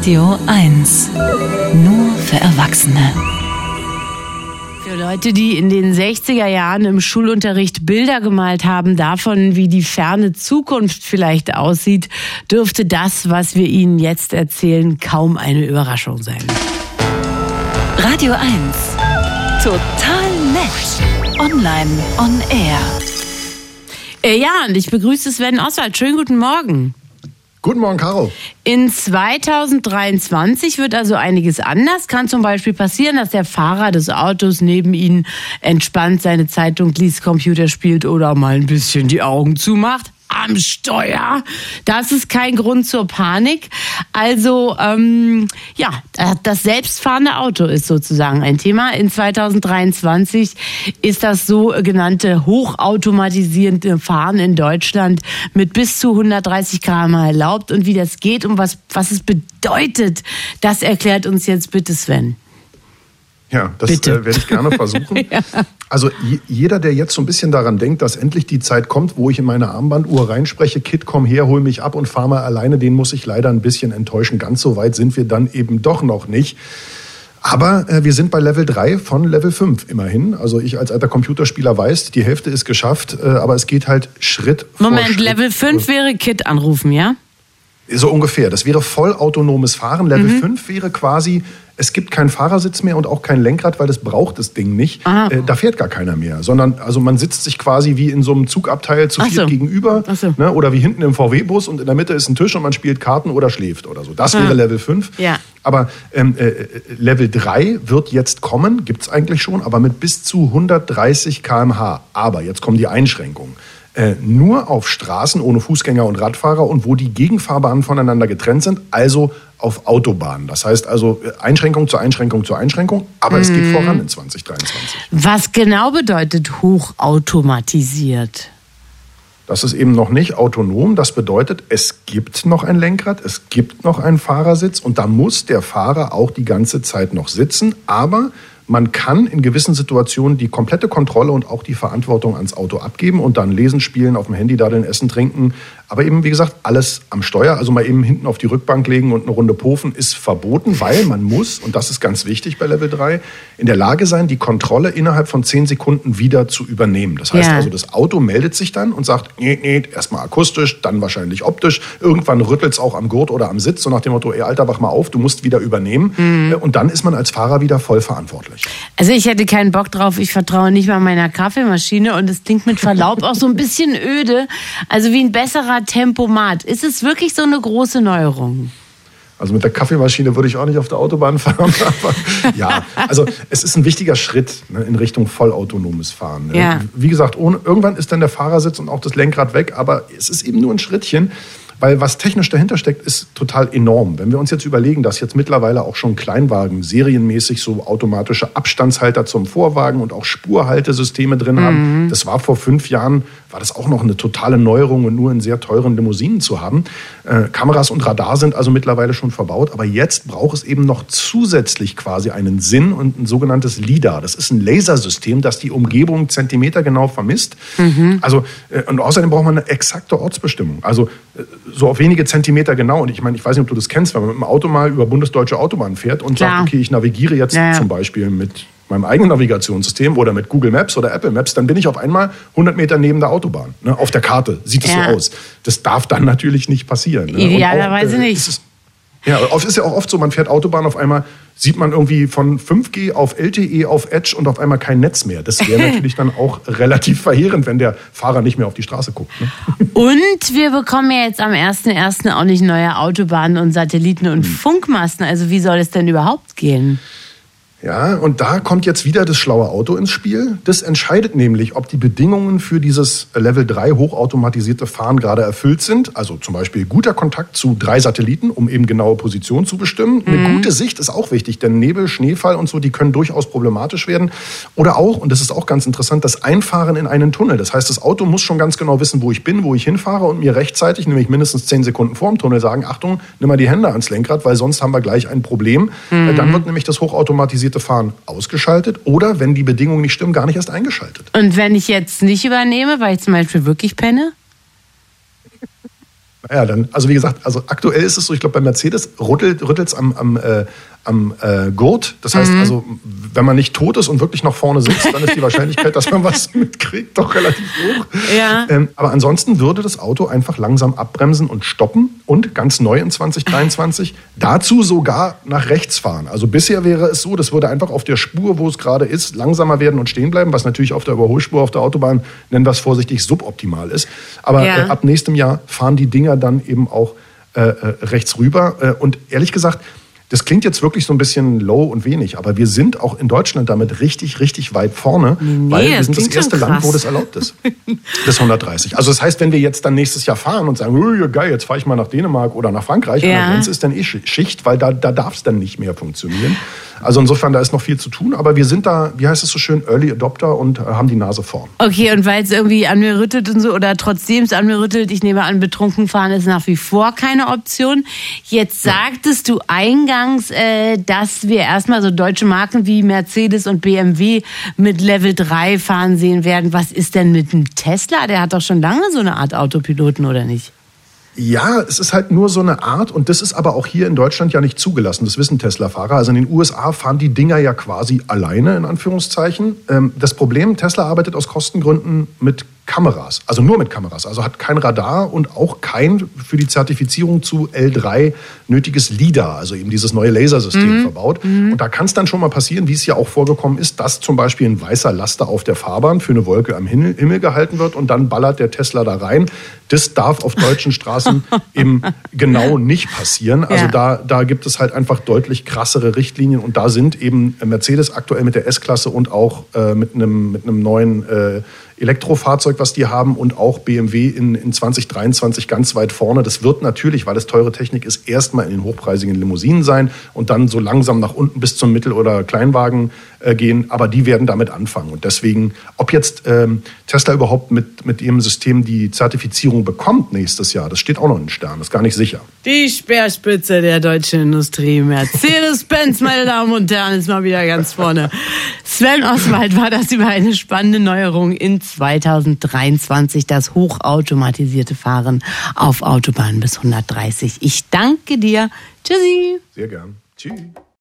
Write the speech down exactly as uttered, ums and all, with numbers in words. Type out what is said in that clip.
Radio eins. Nur für Erwachsene. Für Leute, die in den sechziger Jahren im Schulunterricht Bilder gemalt haben davon, wie die ferne Zukunft vielleicht aussieht, dürfte das, was wir Ihnen jetzt erzählen, kaum eine Überraschung sein. Radio eins. Total nett. Online on air. Äh, ja, und ich begrüße Sven Oswald. Schönen guten Morgen. Guten Morgen, Caro. In zweitausenddreiundzwanzig wird also einiges anders. Kann zum Beispiel passieren, dass der Fahrer des Autos neben Ihnen entspannt seine Zeitung liest, Computer spielt oder mal ein bisschen die Augen zumacht. Am Steuer. Das ist kein Grund zur Panik. Also, ähm, ja, das selbstfahrende Auto ist sozusagen ein Thema. In zweitausenddreiundzwanzig ist das sogenannte hochautomatisierte Fahren in Deutschland mit bis zu hundertdreißig Kilometer pro Stunde erlaubt. Und wie das geht und was, was es bedeutet, das erklärt uns jetzt bitte Sven. Ja, das äh, werde ich gerne versuchen. Ja. Also j- jeder, der jetzt so ein bisschen daran denkt, dass endlich die Zeit kommt, wo ich in meine Armbanduhr reinspreche, Kid, komm her, hol mich ab und fahr mal alleine, den muss ich leider ein bisschen enttäuschen. Ganz so weit sind wir dann eben doch noch nicht. Aber äh, wir sind bei Level drei von Level fünf immerhin. Also ich als alter Computerspieler weiß, die Hälfte ist geschafft, äh, aber es geht halt Schritt Moment, vor Schritt. Moment, Level fünf wäre Kid anrufen, ja? So ungefähr. Das wäre vollautonomes Fahren. Level mhm. fünf wäre quasi, es gibt keinen Fahrersitz mehr und auch kein Lenkrad, weil das braucht das Ding nicht. Äh, da fährt gar keiner mehr. Sondern also man sitzt sich quasi wie in so einem Zugabteil zu viert so. gegenüber. So. Ne, oder wie hinten im V W-Bus und in der Mitte ist ein Tisch und man spielt Karten oder schläft oder so. Das ah. wäre Level fünf. Ja. Aber ähm, äh, Level drei wird jetzt kommen, gibt es eigentlich schon, aber mit bis zu hundertdreißig Kilometer pro Stunde. Aber jetzt kommen die Einschränkungen. Äh, nur auf Straßen ohne Fußgänger und Radfahrer und wo die Gegenfahrbahnen voneinander getrennt sind, also auf Autobahnen. Das heißt also Einschränkung zu Einschränkung zu Einschränkung, aber mm. es geht voran in zwanzig dreiundzwanzig. Was genau bedeutet hochautomatisiert? Das ist eben noch nicht autonom. Das bedeutet, es gibt noch ein Lenkrad, es gibt noch einen Fahrersitz und da muss der Fahrer auch die ganze Zeit noch sitzen, aber man kann in gewissen Situationen die komplette Kontrolle und auch die Verantwortung ans Auto abgeben und dann lesen, spielen, auf dem Handy daddeln, essen, trinken. Aber eben, wie gesagt, alles am Steuer. Also mal eben hinten auf die Rückbank legen und eine Runde pofen ist verboten, weil man muss, und das ist ganz wichtig bei Level drei, in der Lage sein, die Kontrolle innerhalb von zehn Sekunden wieder zu übernehmen. Das heißt ja. also, das Auto meldet sich dann und sagt, nee, nee, erstmal akustisch, dann wahrscheinlich optisch. Irgendwann rüttelt es auch am Gurt oder am Sitz, so nach dem Motto, ey Alter, wach mal auf, du musst wieder übernehmen. Mhm. Und dann ist man als Fahrer wieder voll verantwortlich. Also ich hätte keinen Bock drauf, ich vertraue nicht mal meiner Kaffeemaschine und es klingt mit Verlaub auch so ein bisschen öde, also wie ein besserer Tempomat. Ist es wirklich so eine große Neuerung? Also mit der Kaffeemaschine würde ich auch nicht auf der Autobahn fahren, aber ja, also es ist ein wichtiger Schritt, ne, in Richtung vollautonomes Fahren. Ne? Ja. Wie gesagt, ohne, irgendwann ist dann der Fahrersitz und auch das Lenkrad weg, aber es ist eben nur ein Schrittchen. Weil was technisch dahinter steckt, ist total enorm. Wenn wir uns jetzt überlegen, dass jetzt mittlerweile auch schon Kleinwagen serienmäßig so automatische Abstandshalter zum Vorwagen und auch Spurhaltesysteme drin haben, mhm. das war vor fünf Jahren, war das auch noch eine totale Neuerung und nur in sehr teuren Limousinen zu haben. Äh, Kameras und Radar sind also mittlerweile schon verbaut, aber jetzt braucht es eben noch zusätzlich quasi einen Sinn und ein sogenanntes LiDAR. Das ist ein Lasersystem, das die Umgebung zentimetergenau vermisst. Mhm. Also, äh, und außerdem braucht man eine exakte Ortsbestimmung. Also äh, so auf wenige Zentimeter genau. Und ich meine, ich weiß nicht, ob du das kennst, wenn man mit dem Auto mal über bundesdeutsche Autobahnen fährt und Klar. sagt, okay, ich navigiere jetzt ja, ja. zum Beispiel mit meinem eigenen Navigationssystem oder mit Google Maps oder Apple Maps, dann bin ich auf einmal hundert Meter neben der Autobahn. Ne? Auf der Karte sieht es ja. so aus. Das darf dann natürlich nicht passieren. Ne? Idealerweise auch, äh, nicht. Ist es, ja, oft ist ja auch oft so, man fährt Autobahn, auf einmal sieht man irgendwie von fünf G auf L T E auf Edge und auf einmal kein Netz mehr. Das wäre natürlich dann auch relativ verheerend, wenn der Fahrer nicht mehr auf die Straße guckt. Ne? Und wir bekommen ja jetzt am ersten ersten auch nicht neue Autobahnen und Satelliten und hm. Funkmasten. Also wie soll es denn überhaupt gehen? Ja, und da kommt jetzt wieder das schlaue Auto ins Spiel. Das entscheidet nämlich, ob die Bedingungen für dieses Level drei hochautomatisierte Fahren gerade erfüllt sind. Also zum Beispiel guter Kontakt zu drei Satelliten, um eben genaue Position zu bestimmen. Mhm. Eine gute Sicht ist auch wichtig, denn Nebel, Schneefall und so, die können durchaus problematisch werden. Oder auch, und das ist auch ganz interessant, das Einfahren in einen Tunnel. Das heißt, das Auto muss schon ganz genau wissen, wo ich bin, wo ich hinfahre und mir rechtzeitig, nämlich mindestens zehn Sekunden vor dem Tunnel sagen, Achtung, nimm mal die Hände ans Lenkrad, weil sonst haben wir gleich ein Problem. Mhm. Dann wird nämlich das hochautomatisierte Fahren ausgeschaltet oder, wenn die Bedingungen nicht stimmen, gar nicht erst eingeschaltet. Und wenn ich jetzt nicht übernehme, weil ich zum Beispiel wirklich penne? Naja, dann, also wie gesagt, also aktuell ist es so, ich glaube bei Mercedes rüttelt es am, am, äh, am äh, Gurt. Das heißt mhm. also, wenn man nicht tot ist und wirklich noch vorne sitzt, dann ist die Wahrscheinlichkeit, dass man was mitkriegt, doch relativ hoch. Ja. Ähm, aber ansonsten würde das Auto einfach langsam abbremsen und stoppen und ganz neu in zwanzig dreiundzwanzig dazu sogar nach rechts fahren. Also bisher wäre es so, das würde einfach auf der Spur, wo es gerade ist, langsamer werden und stehen bleiben, was natürlich auf der Überholspur auf der Autobahn, nennen wir es vorsichtig, suboptimal ist. Aber ja. äh, ab nächstem Jahr fahren die Dinger dann eben auch äh, äh, rechts rüber. Äh, und ehrlich gesagt, das klingt jetzt wirklich so ein bisschen low und wenig, aber wir sind auch in Deutschland damit richtig, richtig weit vorne, nee, weil wir sind das erste Land, wo das erlaubt ist. Das hundertdreißig. Also das heißt, wenn wir jetzt dann nächstes Jahr fahren und sagen, oh, geil, jetzt fahre ich mal nach Dänemark oder nach Frankreich, ja. an der Grenze ist dann eh Schicht, weil da, da darf es dann nicht mehr funktionieren. Also insofern, da ist noch viel zu tun, aber wir sind da, wie heißt es so schön, Early Adopter und äh, haben die Nase vorn. Okay, und weil es irgendwie an mir rüttelt und so, oder trotzdem es an mir rüttelt, ich nehme an, betrunken fahren ist nach wie vor keine Option. Jetzt sagtest ja. du eingangs, äh, dass wir erstmal so deutsche Marken wie Mercedes und B M W mit Level drei fahren sehen werden. Was ist denn mit dem Tesla? Der hat doch schon lange so eine Art Autopiloten, oder nicht? Ja, es ist halt nur so eine Art und das ist aber auch hier in Deutschland ja nicht zugelassen. Das wissen Tesla-Fahrer. Also in den U S A fahren die Dinger ja quasi alleine, in Anführungszeichen. Das Problem, Tesla arbeitet aus Kostengründen mit Kameras, also nur mit Kameras, also hat kein Radar und auch kein für die Zertifizierung zu L drei nötiges LiDAR, also eben dieses neue Lasersystem mhm. verbaut. Mhm. Und da kann es dann schon mal passieren, wie es ja auch vorgekommen ist, dass zum Beispiel ein weißer Laster auf der Fahrbahn für eine Wolke am Himmel, Himmel gehalten wird und dann ballert der Tesla da rein. Das darf auf deutschen Straßen eben genau nicht passieren. Also ja. da, da gibt es halt einfach deutlich krassere Richtlinien und da sind eben Mercedes aktuell mit der S-Klasse und auch äh, mit einem mit einem neuen äh, Elektrofahrzeug, was die haben, und auch B M W in, in zwanzig dreiundzwanzig ganz weit vorne. Das wird natürlich, weil es teure Technik ist, erstmal in den hochpreisigen Limousinen sein und dann so langsam nach unten bis zum Mittel- oder Kleinwagen äh, gehen. Aber die werden damit anfangen. Und deswegen, ob jetzt ähm, Tesla überhaupt mit, mit ihrem System die Zertifizierung bekommt nächstes Jahr, das steht auch noch in den Sternen. Das ist gar nicht sicher. Die Speerspitze der deutschen Industrie. Mercedes-Benz, meine Damen und Herren, ist mal wieder ganz vorne. Sven Oswald war das über eine spannende Neuerung in zwanzig dreiundzwanzig, das hochautomatisierte Fahren auf Autobahnen bis hundertdreißig. Ich danke dir. Tschüssi. Sehr gern. Tschüss.